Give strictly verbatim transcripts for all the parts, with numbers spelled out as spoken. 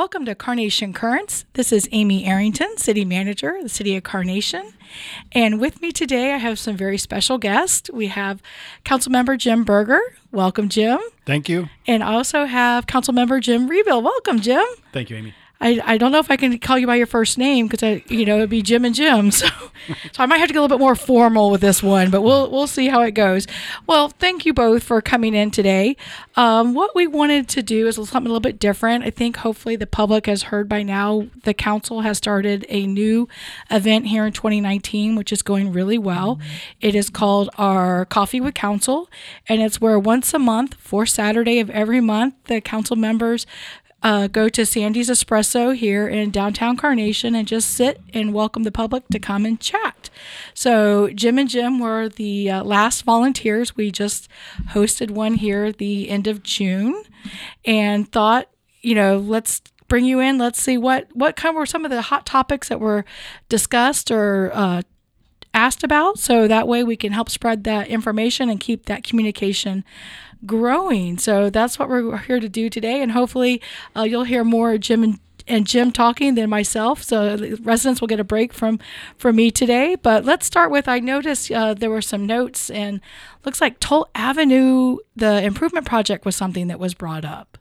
Welcome to Carnation Currents. This is Amy Arrington, City Manager of the City of Carnation. And with me today, I have some very special guests. We have Councilmember Jim Berger. Welcome, Jim. Thank you. And I also have Councilmember Jim Rebill. Welcome, Jim. Thank you, Amy. I, I don't know if I can call you by your first name because I you know it'd be Jim and Jim, so so I might have to get a little bit more formal with this one, but we'll we'll see how it goes. Well, thank you both for coming in today. Um, what we wanted to do is something a little bit different. I think hopefully the public has heard by now. The council has started a new event here in twenty nineteen, which is going really well. Mm-hmm. It is called our Coffee with Council, and it's where once a month, fourth Saturday of every month, the council members Uh, go to Sandy's Espresso here in downtown Carnation and just sit and welcome the public to come and chat. So Jim and Jim were the uh, last volunteers. We just hosted one here at the end of June and thought, you know, let's bring you in. Let's see what, what kind of were some of the hot topics that were discussed or uh, asked about. So that way we can help spread that information and keep that communication growing. So that's what we're here to do today, and hopefully uh, you'll hear more Jim and, and Jim talking than myself, so the residents will get a break from from me today. But let's start with, I noticed uh, there were some notes, and looks like Toll Avenue, the improvement project was something that was brought up.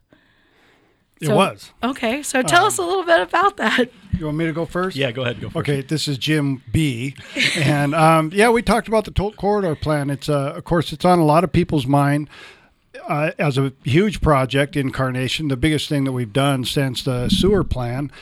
It So- was. Okay, so tell Um, us a little bit about that. You want me to go first? Yeah, go ahead. Go for it. Okay, this is Jim B. And um, yeah, we talked about the Toll Corridor Plan. It's uh, of course, it's on a lot of people's mind. Uh, as a huge project in Carnation, the biggest thing that we've done since the sewer plan.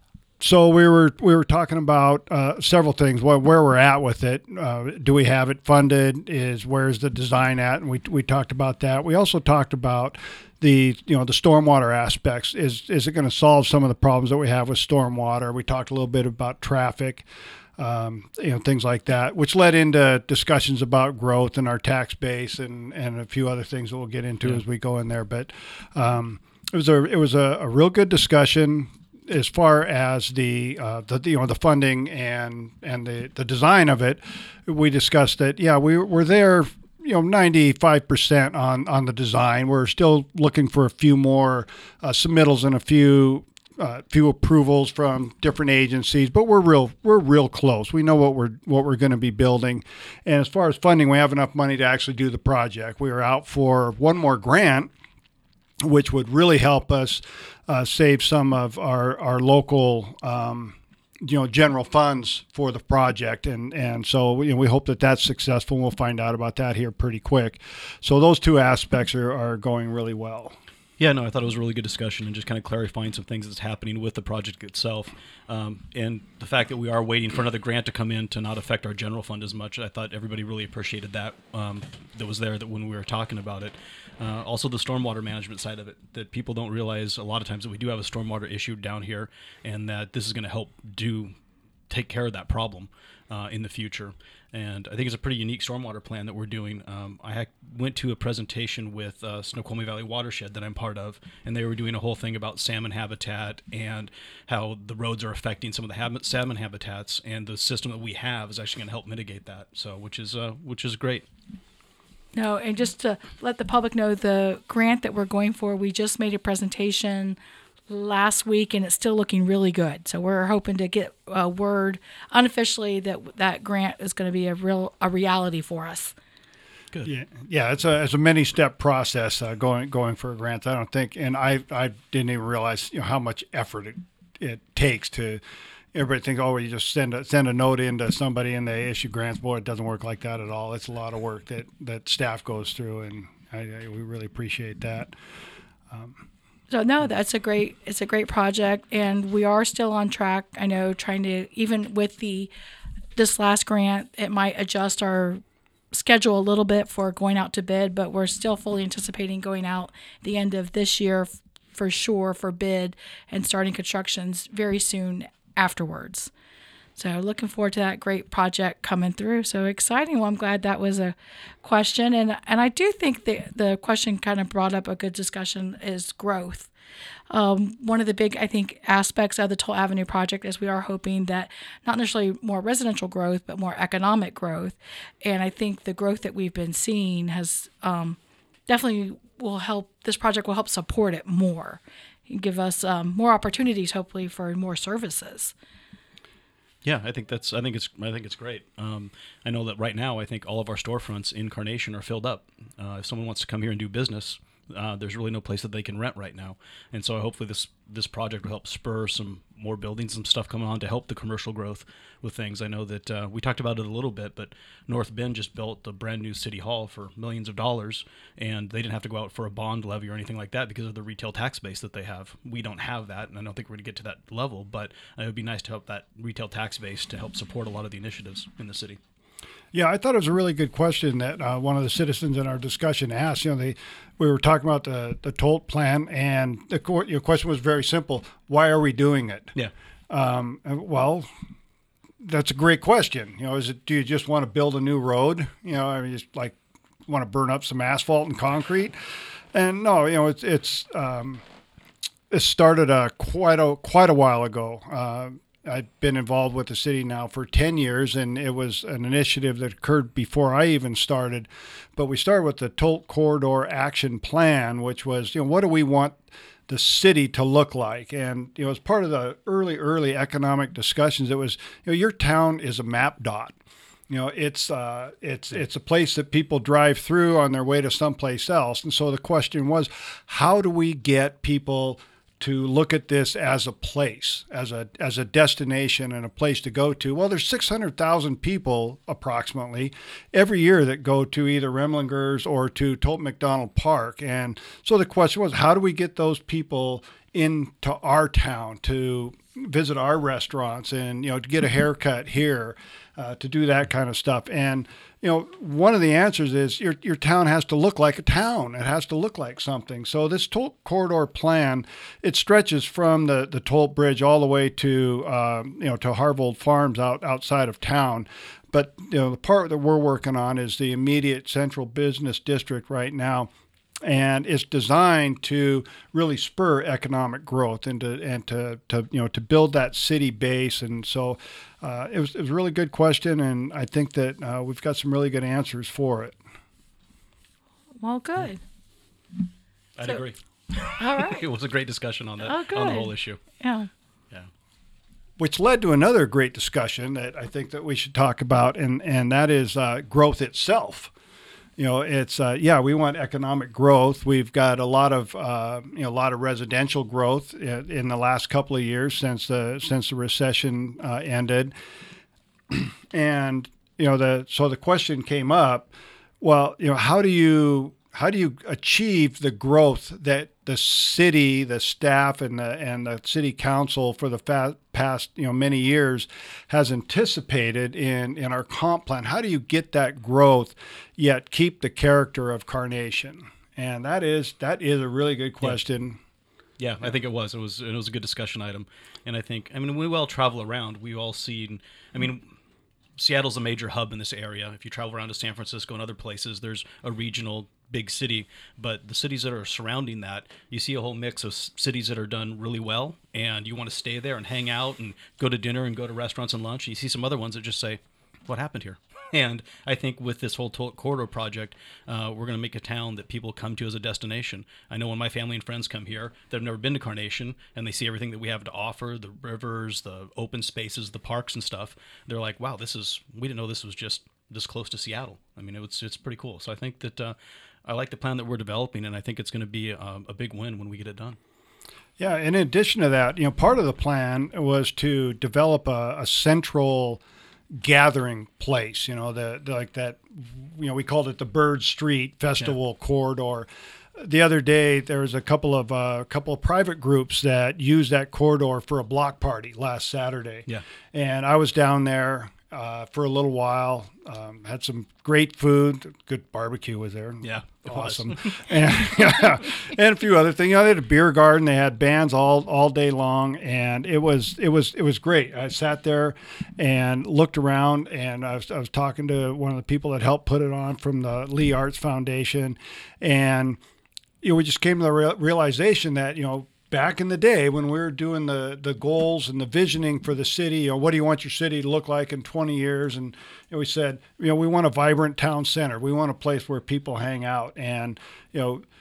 So we were we were talking about uh, several things. Well, where we're at with it. Uh, do we have it funded? Is where's the design at? And we we talked about that. We also talked about the you know the stormwater aspects. Is is it going to solve some of the problems that we have with stormwater? We talked a little bit about traffic. Um, you know, things like that, which led into discussions about growth and our tax base and, and a few other things that we'll get into yeah. as we go in there. But um, it was a it was a, a real good discussion as far as the, uh, the you know the funding and and the, the design of it. We discussed that. Yeah, we were there. You know, ninety-five percent on on the design. We're still looking for a few more uh, submittals and a few. Uh, few approvals from different agencies, but we're real we're real close. We know what we're what we're going to be building, and as far as funding, we have enough money to actually do the project. We are out for one more grant, which would really help us uh, save some of our our local um, you know general funds for the project, and and so you know, we hope that that's successful. We'll find out about that here pretty quick. So those two aspects are, are going really well. Yeah, no, I thought it was a really good discussion and just kind of clarifying some things that's happening with the project itself. Um, and the fact that we are waiting for another grant to come in to not affect our general fund as much. I thought everybody really appreciated that, um, that was there that when we were talking about it. Uh, also the stormwater management side of it, that people don't realize a lot of times that we do have a stormwater issue down here, and that this is going to help do take care of that problem uh, in the future. And I think it's a pretty unique stormwater plan that we're doing. Um, I ha- went to a presentation with uh, Snoqualmie Valley Watershed that I'm part of, and they were doing a whole thing about salmon habitat and how the roads are affecting some of the hab- salmon habitats, and the system that we have is actually going to help mitigate that. So, which is uh, which is great. No, and just to let the public know, the grant that we're going for, we just made a presentation last week, and it's still looking really good. So we're hoping to get a word unofficially that that grant is going to be a real a reality for us. Good. Yeah, yeah. It's a it's a many step process uh, going going for a grant. I don't think, and I I didn't even realize you know how much effort it it takes to. Everybody thinks, oh, you just send a send a note in to somebody and they issue grants. Boy, it doesn't work like that at all. It's a lot of work that that staff goes through, and I, I, we really appreciate that. Um, So no, that's a great, it's a great project, and we are still on track. I know trying to, even with the, this last grant, it might adjust our schedule a little bit for going out to bid, but we're still fully anticipating going out the end of this year f- for sure for bid and starting constructions very soon afterwards. So looking forward to that great project coming through. So exciting. Well, I'm glad that was a question. And and I do think the, the question kind of brought up a good discussion is growth. Um, one of the big, I think, aspects of the Toll Avenue project is we are hoping that not necessarily more residential growth, but more economic growth. And I think the growth that we've been seeing has um, definitely will help, this project will help support it more. give us um, more opportunities, hopefully, for more services. Yeah, I think that's. I think it's. I think it's great. Um, I know that right now, I think all of our storefronts in Carnation are filled up. Uh, if someone wants to come here and do business, uh, there's really no place that they can rent right now. And so, hopefully, this this project will help spur some more buildings and stuff coming on to help the commercial growth with things. I know that uh, we talked about it a little bit, but North Bend just built a brand new city hall for millions of dollars, and they didn't have to go out for a bond levy or anything like that because of the retail tax base that they have. We don't have that, and I don't think we're going to get to that level, but it would be nice to help that retail tax base to help support a lot of the initiatives in the city. Yeah, I thought it was a really good question that uh, one of the citizens in our discussion asked. You know, they we were talking about the the Tolt plan, and the co- your question was very simple: why are we doing it? Yeah. Um, well, that's a great question. You know, is it do you just want to build a new road? You know, I mean, just like want to burn up some asphalt and concrete? And no, you know, it's it's um, it started uh, quite a quite a while ago. Uh, I've been involved with the city now for ten years, and it was an initiative that occurred before I even started. But we started with the Tolt Corridor Action Plan, which was, you know, what do we want the city to look like? And, you know, as part of the early, early economic discussions, it was, you know, your town is a map dot. You know, it's uh, it's it's a place that people drive through on their way to someplace else. And so the question was, how do we get people to look at this as a place, as a as a destination and a place to go to? Well, there's six hundred thousand people approximately every year that go to either Remlingers or to Tolt McDonald Park. And so the question was, how do we get those people into our town to visit our restaurants and, you know, to get a haircut here, uh, to do that kind of stuff? And you know, one of the answers is your your town has to look like a town. It has to look like something. So this Tolt Corridor plan, it stretches from the, the Tolt Bridge all the way to um, you know to Harvold Farms out outside of town. But you know, the part that we're working on is the immediate central business district right now. And it's designed to really spur economic growth and to and to, to you know to build that city base. And so uh, it was it was a really good question, and I think that uh, we've got some really good answers for it. Well, good. I'd So- agree. All right. It was a great discussion on that, Oh, good. on the whole issue. Yeah. Yeah. Which led to another great discussion that I think that we should talk about, and and that is uh, growth itself. You know, it's uh, yeah, we want economic growth. We've got a lot of uh, you know a lot of residential growth in, in the last couple of years since the since the recession uh, ended, and you know the so the question came up. Well, you know, how do you how do you achieve the growth that the city, the staff, and the and the city council for the fa- past you know many years has anticipated in in our comp plan? How do you get that growth yet keep the character of Carnation? And that is that is a really good question. Yeah, I think it was. It was. It was a good discussion item, and I think. I mean, we all travel around. We all see. I mean, Seattle's a major hub in this area. If you travel around to San Francisco and other places, there's a regional big city. But the cities that are surrounding that, you see a whole mix of s- cities that are done really well, and you want to stay there and hang out and go to dinner and go to restaurants and lunch. And you see some other ones that just say, "What happened here?" And I think with this whole Tolt Corridor project, uh, we're going to make a town that people come to as a destination. I know when my family and friends come here, they've never been to Carnation, and they see everything that we have to offer, the rivers, the open spaces, the parks and stuff. They're like, wow, this is, we didn't know this was just this close to Seattle. I mean, it's, it's pretty cool. So I think that uh, I like the plan that we're developing, and I think it's going to be a, a big win when we get it done. Yeah, in addition to that, you know, part of the plan was to develop a, a central gathering place, you know, the, the like that, you know, we called it the Bird Street Festival yeah. corridor. The other day, there was a couple of uh, couple of private groups that used that corridor for a block party last Saturday. Yeah, and I was down there uh, for a little while. Um, had some great food. Good barbecue was there. Yeah, awesome. and yeah, and a few other things. You know, they had a beer garden. They had bands all all day long, and it was it was it was great. I sat there and looked around, and I was I was talking to one of the people that helped put it on from the Lee Arts Foundation, and you know, we just came to the real, realization that, you know, back in the day when we were doing the, the goals and the visioning for the city, you know, what do you want your city to look like in twenty years? And you know, we said, you know, we want a vibrant town center. We want a place where people hang out. And, you know,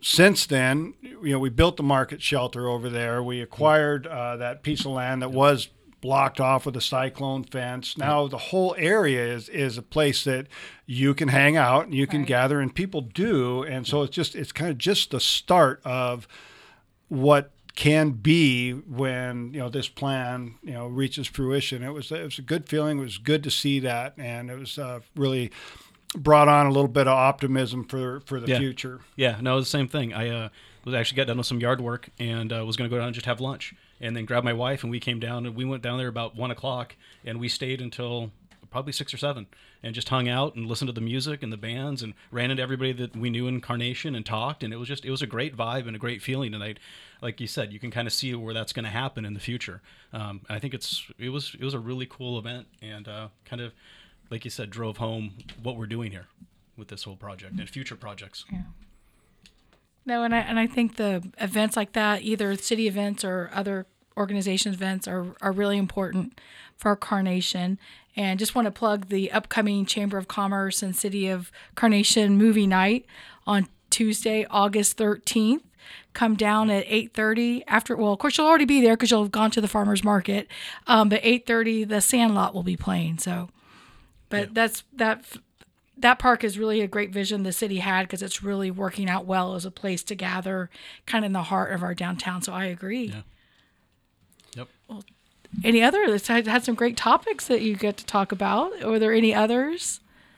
since then, you know, we built the market shelter over there. We acquired uh, that piece of land that was blocked off with a cyclone fence. Now the whole area is, is a place that you can hang out and you can Right. gather, and people do. And so it's just, it's kind of just the start of what can be when, you know, this plan, you know, reaches fruition. It was, it was a good feeling. It was good to see that. And it was uh, really brought on a little bit of optimism for, for the Yeah. future. Yeah, no, it was the same thing. I uh, was actually got done with some yard work and uh, was going to go down and just have lunch, and then grab my wife, and we came down, and we went down there about one o'clock, and we stayed until probably six or seven, and just hung out and listened to the music and the bands, and ran into everybody that we knew in Carnation and talked, and it was just it was a great vibe and a great feeling, and I, like you said, you can kind of see where that's going to happen in the future. Um, I think it's it was it was a really cool event, and uh, kind of, like you said, drove home what we're doing here with this whole project and future projects. Yeah. No, and I and I think the events like that, either city events or other organizations events, are are really important for Carnation. And just want to plug the upcoming Chamber of Commerce and City of Carnation movie night on Tuesday, August thirteenth. Come down at eight thirty. After, well, of course you'll already be there because you'll have gone to the farmers market. Um, but eight thirty, the Sandlot will be playing. So, but Yeah. that's that. That park is really a great vision the city had, because it's really working out well as a place to gather, kind of in the heart of our downtown. So I agree. Yeah. Yep. Any other? It's had, had some great topics that you get to talk about. Are there any others?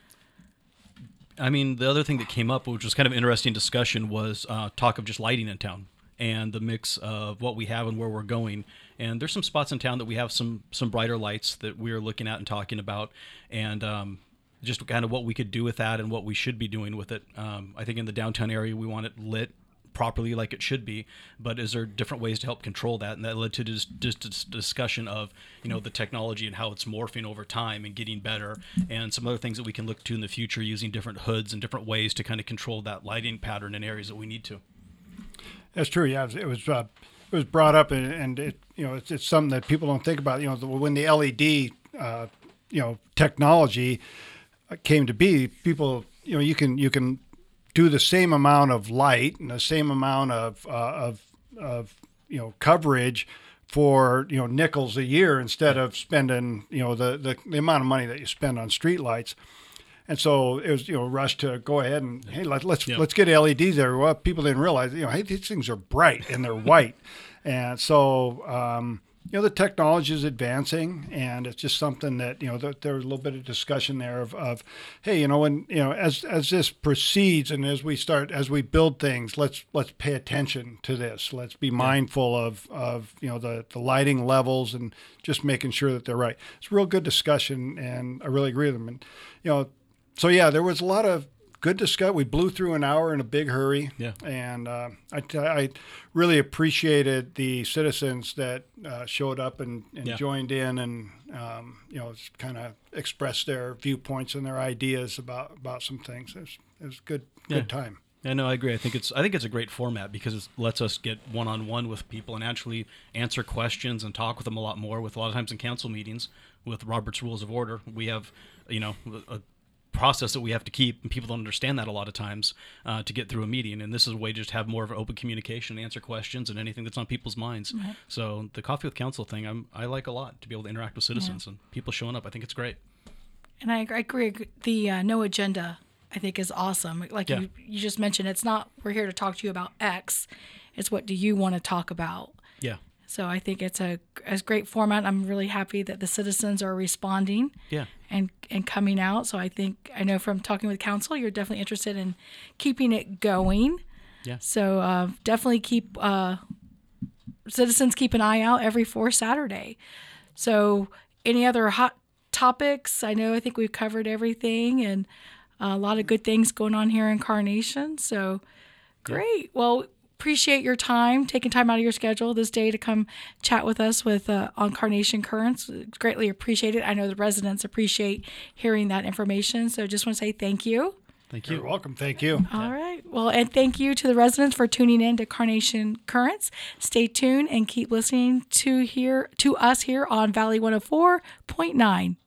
I mean, the other thing that came up, which was kind of interesting discussion, was uh, talk of just lighting in town and the mix of what we have and where we're going. And there's some spots in town that we have some some brighter lights that we're looking at and talking about, and um, just kind of what we could do with that and what we should be doing with it. Um, I think in the downtown area, we want it lit properly like it should be, but is there different ways to help control that? And that led to just, just this discussion of, you know, the technology and how it's morphing over time and getting better, and some other things that we can look to in the future using different hoods and different ways to kind of control that lighting pattern in areas that we need to. That's true. Yeah, it was uh, it was brought up, and, and it you know it's, it's something that people don't think about. You know, the, when the L E D uh, you know technology came to be, people you know you can you can do the same amount of light and the same amount of uh, of of you know coverage for you know nickels a year instead of spending you know the, the, the amount of money that you spend on street lights. And so it was, you know, rushed to go ahead and, hey, let, let's Yep. let's get L E Ds there. Well, people didn't realize, you know, hey, these things are bright and they're white. And so, um, you know, the technology is advancing, and it's just something that, you know, there, there was a little bit of discussion there of, of, hey, you know, when, you know, as as this proceeds and as we start, as we build things, let's let's pay attention to this. Let's be mindful of, of you know, the, the lighting levels and just making sure that they're right. It's a real good discussion, and I really agree with them. And, you know, So, yeah, there was a lot of good discussion. We blew through an hour in a big hurry. Yeah. And uh, I, I really appreciated the citizens that uh, showed up and, and Yeah. joined in and, um, you know, kind of expressed their viewpoints and their ideas about, about some things. It was, it was a good, good Yeah. time. Yeah, no, I agree. I think it's I think it's a great format because it lets us get one on one with people and actually answer questions and talk with them a lot more. With a lot of times in council meetings with Robert's Rules of Order, we have you know a process that we have to keep, and people don't understand that a lot of times uh, to get through a meeting. And this is a way to just have more of an open communication, answer questions, and anything that's on people's minds. Right. So the Coffee with Council thing, I'm I like a lot to be able to interact with citizens and people showing up. I think it's great. And I, I agree. The uh, no agenda, I think, is awesome. Like Yeah. you, you just mentioned, it's not we're here to talk to you about X. It's what do you want to talk about? Yeah. So I think it's a, a great format. I'm really happy that the citizens are responding Yeah. and, and coming out. So I think, I know from talking with council, you're definitely interested in keeping it going. Yeah. So uh, definitely keep, uh, citizens keep an eye out every fourth Saturday. So any other hot topics? I know, I think we've covered everything, and a lot of good things going on here in Carnation. So great. Well, appreciate your time, taking time out of your schedule this day to come chat with us with uh, on Carnation Currents. Greatly appreciate it. I know the residents appreciate hearing that information. So just want to say thank you. Thank you. You're welcome. Thank you. All right. Well, and thank you to the residents for tuning in to Carnation Currents. Stay tuned and keep listening to here to us here on Valley one oh four point nine.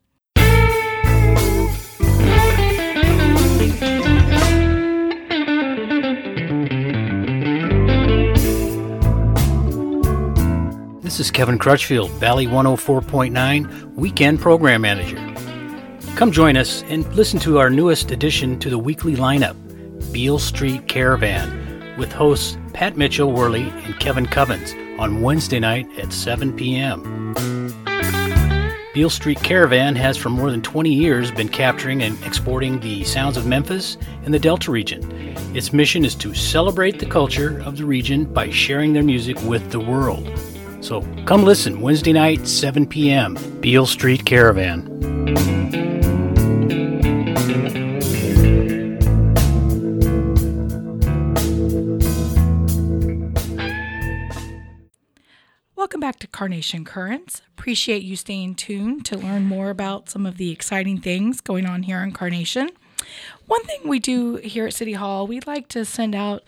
This is Kevin Crutchfield, Valley one oh four point nine Weekend Program Manager. Come join us and listen to our newest addition to the weekly lineup, Beale Street Caravan, with hosts Pat Mitchell-Worley and Kevin Covens on Wednesday night at seven p.m. Beale Street Caravan has for more than twenty years been capturing and exporting the sounds of Memphis and the Delta region. Its mission is to celebrate the culture of the region by sharing their music with the world. So come listen Wednesday night, seven p.m., Beale Street Caravan. Welcome back to Carnation Currents. Appreciate you staying tuned to learn more about some of the exciting things going on here in Carnation. One thing we do here at City Hall, we like to send out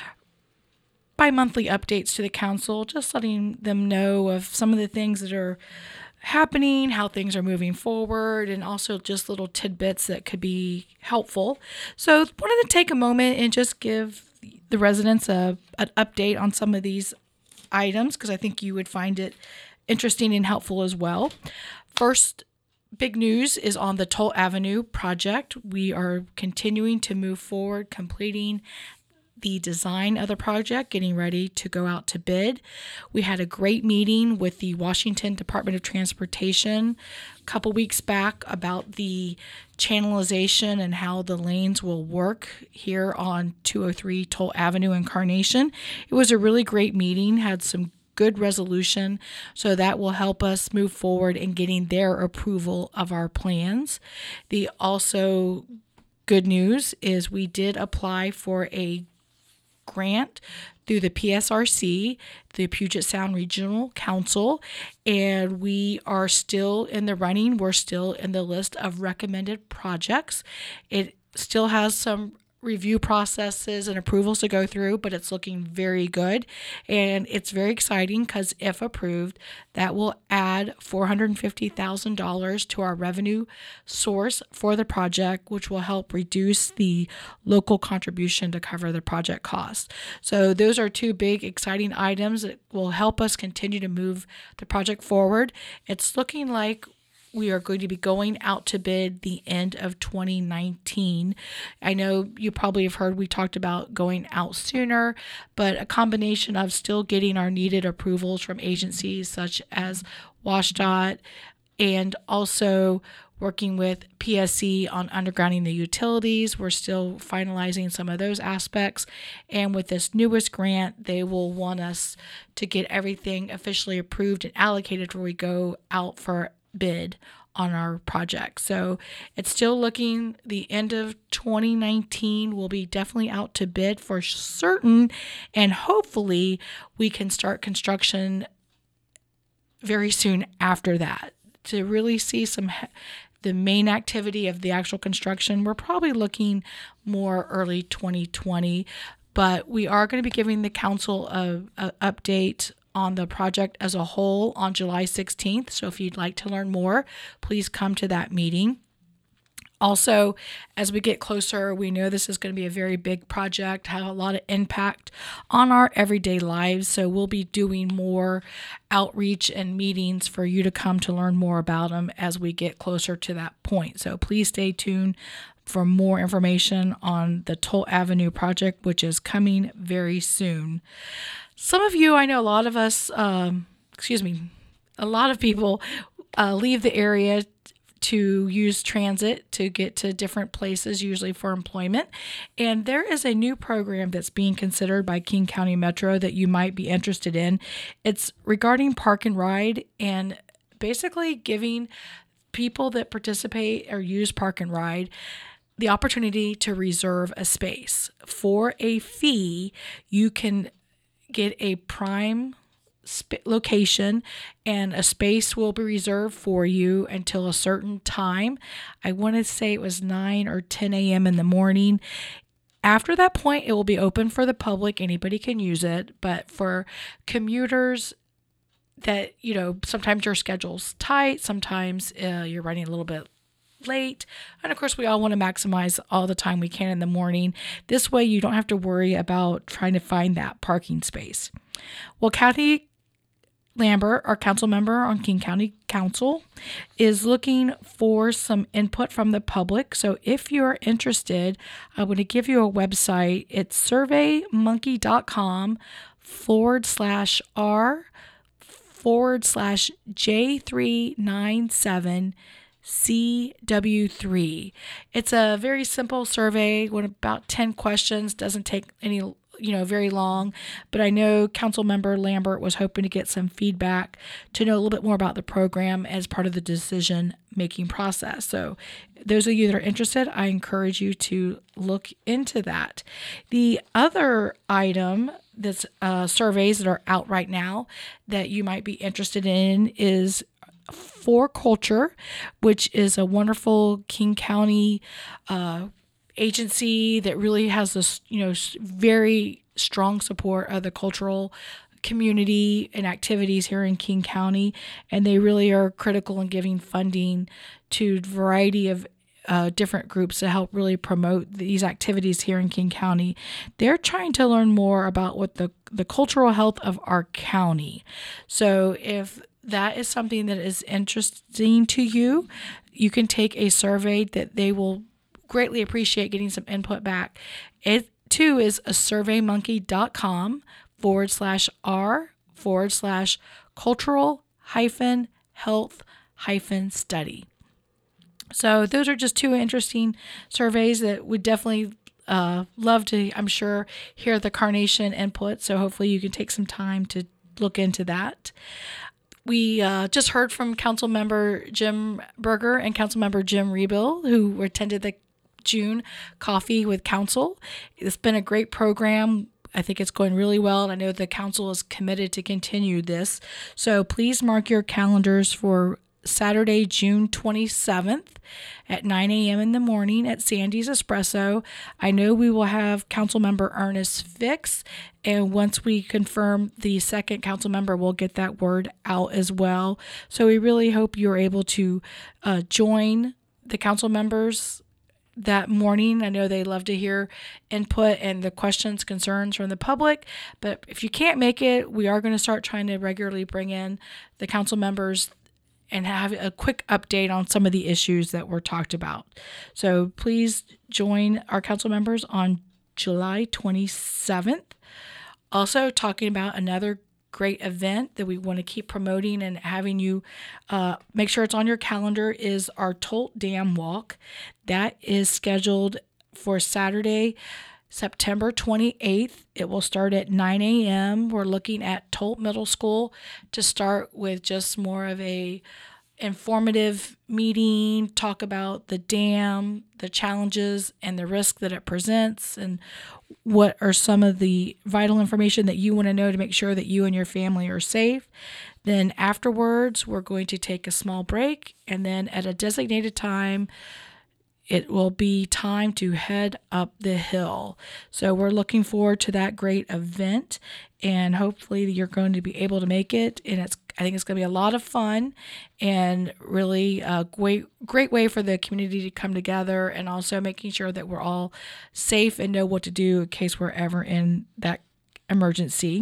bi-monthly updates to the council, just letting them know of some of the things that are happening, how things are moving forward, and also just little tidbits that could be helpful. So wanted to take a moment and just give the residents a an update on some of these items, because I think you would find it interesting and helpful as well. First, big news is on the Toll Avenue project. We are continuing to move forward, completing the design of the project, getting ready to go out to bid. We had a great meeting with the Washington Department of Transportation a couple weeks back about the channelization and how the lanes will work here on two oh three Toll Avenue in Carnation. It was a really great meeting, had some good resolution, so that will help us move forward in getting their approval of our plans. The also good news is we did apply for a grant through the P S R C, the Puget Sound Regional Council, and we are still in the running. We're still in the list of recommended projects. It still has some review processes and approvals to go through, but it's looking very good, and it's very exciting because if approved, that will add four hundred fifty thousand dollars to our revenue source for the project, which will help reduce the local contribution to cover the project costs. So those are two big exciting items that will help us continue to move the project forward. It's looking like we are going to be going out to bid the end of twenty nineteen. I know you probably have heard we talked about going out sooner, but a combination of still getting our needed approvals from agencies such as WashDOT and also working with P S C on undergrounding the utilities. We're still finalizing some of those aspects. And with this newest grant, they will want us to get everything officially approved and allocated before we go out for bid on our project. So it's still looking the end of twenty nineteen. We'll be definitely out to bid for certain, and hopefully we can start construction very soon after that to really see some the main activity of the actual construction. We're probably looking more early twenty twenty, but we are going to be giving the council a, a update on the project as a whole on July sixteenth. So if you'd like to learn more, please come to that meeting. Also, as we get closer, we know this is going to be a very big project, have a lot of impact on our everyday lives. So we'll be doing more outreach and meetings for you to come to learn more about them as we get closer to that point. So please stay tuned for more information on the Toll Avenue project, which is coming very soon. Some of you, I know a lot of us, um, excuse me, a lot of people uh, leave the area to use transit to get to different places, usually for employment. And there is a new program that's being considered by King County Metro that you might be interested in. It's regarding Park and Ride, and basically giving people that participate or use Park and Ride the opportunity to reserve a space. For a fee, you can get a prime sp- location, and a space will be reserved for you until a certain time. I want to say it was nine or ten a.m. in the morning. After that point, it will be open for the public. Anybody can use it. But for commuters that, you know, sometimes your schedule's tight, sometimes uh, you're running a little bit late. And of course, we all want to maximize all the time we can in the morning. This way, you don't have to worry about trying to find that parking space. Well, Kathy Lambert, our council member on King County Council, is looking for some input from the public. So if you're interested, I'm going to give you a website. It's surveymonkey.com forward slash R forward slash J three nine seven C W three. It's a very simple survey with about ten questions. Doesn't take any you know, very long, but I know Council Member Lambert was hoping to get some feedback to know a little bit more about the program as part of the decision-making process. So those of you that are interested, I encourage you to look into that. The other item that's uh, surveys that are out right now that you might be interested in is For Culture, which is a wonderful King County uh agency that really has this, you know, very strong support of the cultural community and activities here in King County, and they really are critical in giving funding to a variety of uh, different groups to help really promote these activities here in King County. They're trying to learn more about what the the cultural health of our county. So if that is something that is interesting to you, you can take a survey that they will greatly appreciate getting some input back. It too is a surveymonkey.com forward slash R forward slash cultural hyphen health hyphen study. So those are just two interesting surveys that would definitely uh, love to, I'm sure, hear the Carnation input. So hopefully you can take some time to look into that. We uh, just heard from Council Member Jim Berger and Council Member Jim Rebill, who attended the June Coffee with Council. It's been a great program. I think it's going really well, and I know the council is committed to continue this. So please mark your calendars for Saturday, June twenty-seventh at nine a.m. in the morning at Sandy's Espresso. I know we will have Council Member Ernest Fix, and once we confirm the second council member, we'll get that word out as well. So we really hope you're able to uh, join the council members that morning. I know they love to hear input and the questions, concerns from the public, but if you can't make it, we are going to start trying to regularly bring in the council members and have a quick update on some of the issues that were talked about. So please join our council members on July twenty-seventh. Also talking about another great event that we want to keep promoting and having you uh, make sure it's on your calendar is our Tolt Dam Walk. That is scheduled for Saturday, September twenty-eighth. It will start at nine a.m. We're looking at Tolt Middle School to start with just more of a informative meeting, talk about the dam, the challenges and the risk that it presents, and what are some of the vital information that you want to know to make sure that you and your family are safe. Then afterwards, we're going to take a small break, and then at a designated time, it will be time to head up the hill. So we're looking forward to that great event, and hopefully you're going to be able to make it. And it's I think it's going to be a lot of fun and really a great, great way for the community to come together, and also making sure that we're all safe and know what to do in case we're ever in that emergency.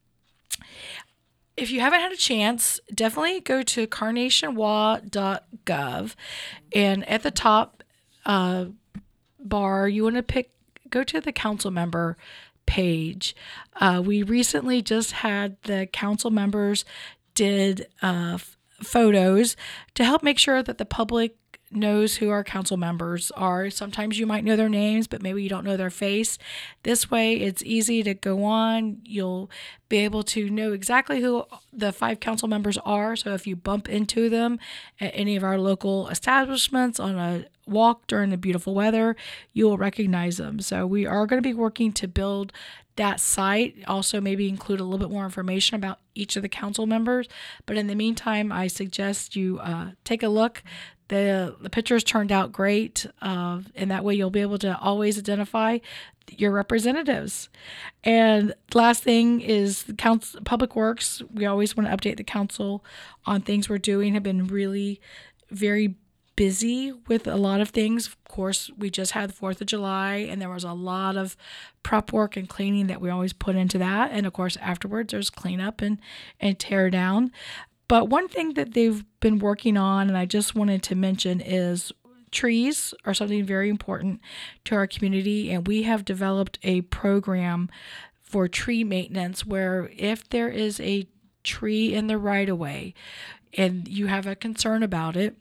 If you haven't had a chance, definitely go to carnation w a dot gov, and at the top uh, bar, you want to pick, go to the council member page. Uh, we recently just had the council members did uh, f- photos to help make sure that the public knows who our council members are. Sometimes you might know their names, but maybe you don't know their face. This way, it's easy to go on. You'll be able to know exactly who the five council members are. So if you bump into them at any of our local establishments on a walk during the beautiful weather, you will recognize them. So we are going to be working to build that site. Also, maybe include a little bit more information about each of the council members. But in the meantime, I suggest you uh, take a look. The, the pictures turned out great, uh, and that way you'll be able to always identify your representatives. And last thing is the council, Public Works. We always want to update the council on things we're doing. Have been really very busy with a lot of things. Of course, we just had the fourth of July, and there was a lot of prep work and cleaning that we always put into that. And of course, afterwards, there's cleanup and, and tear down. But one thing that they've been working on, and I just wanted to mention, is trees are something very important to our community. And we have developed a program for tree maintenance where if there is a tree in the right of way and you have a concern about it,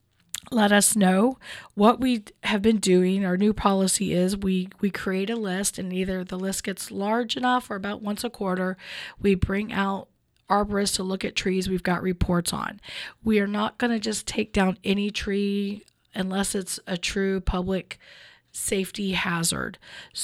let us know. What we have been doing, our new policy is we, we create a list, and either the list gets large enough or about once a quarter, we bring out arborists to look at trees we've got reports on. We are not going to just take down any tree unless it's a true public safety hazard.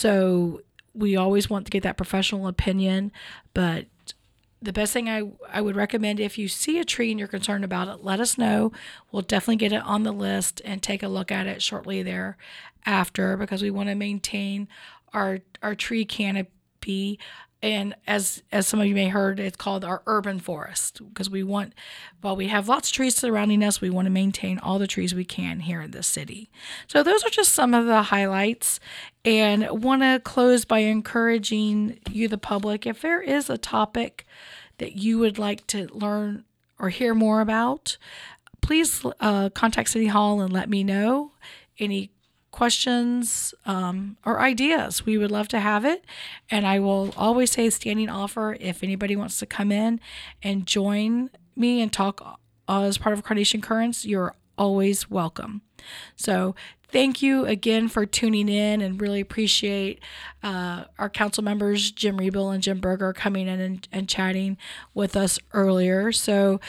So we always want to get that professional opinion, but the best thing I, I would recommend, if you see a tree and you're concerned about it, let us know. We'll definitely get it on the list and take a look at it shortly thereafter, because we want to maintain our our tree canopy. And as as some of you may have heard, it's called our urban forest, because we want, while we have lots of trees surrounding us, we want to maintain all the trees we can here in the city. So those are just some of the highlights, and want to close by encouraging you, the public, if there is a topic that you would like to learn or hear more about, please uh, contact City Hall and let me know any questions um, or ideas. We would love to have it. And I will always say standing offer if anybody wants to come in and join me and talk uh, as part of Carnation Currents, you're always welcome. So thank you again for tuning in, and really appreciate uh, our council members, Jim Riebel and Jim Berger, coming in and, and chatting with us earlier. So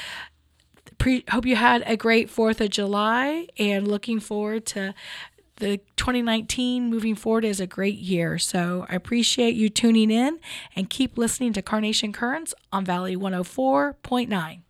pre- hope you had a great fourth of July, and looking forward to the twenty nineteen moving forward is a great year. So I appreciate you tuning in, and keep listening to Carnation Currents on Valley one oh four point nine.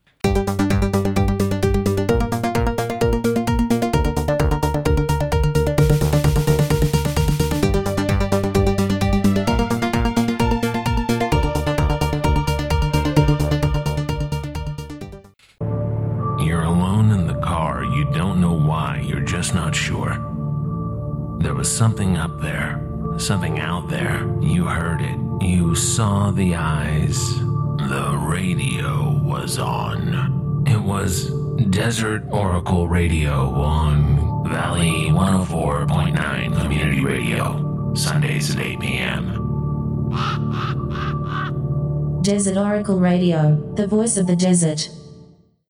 You're alone in the car. You don't know why. You're just not sure. There was something up there, something out there. You heard it. You saw the eyes. The radio was on. It was Desert Oracle Radio on Valley one oh four point nine Community Radio, Sundays at eight p.m. Desert Oracle Radio, the voice of the desert.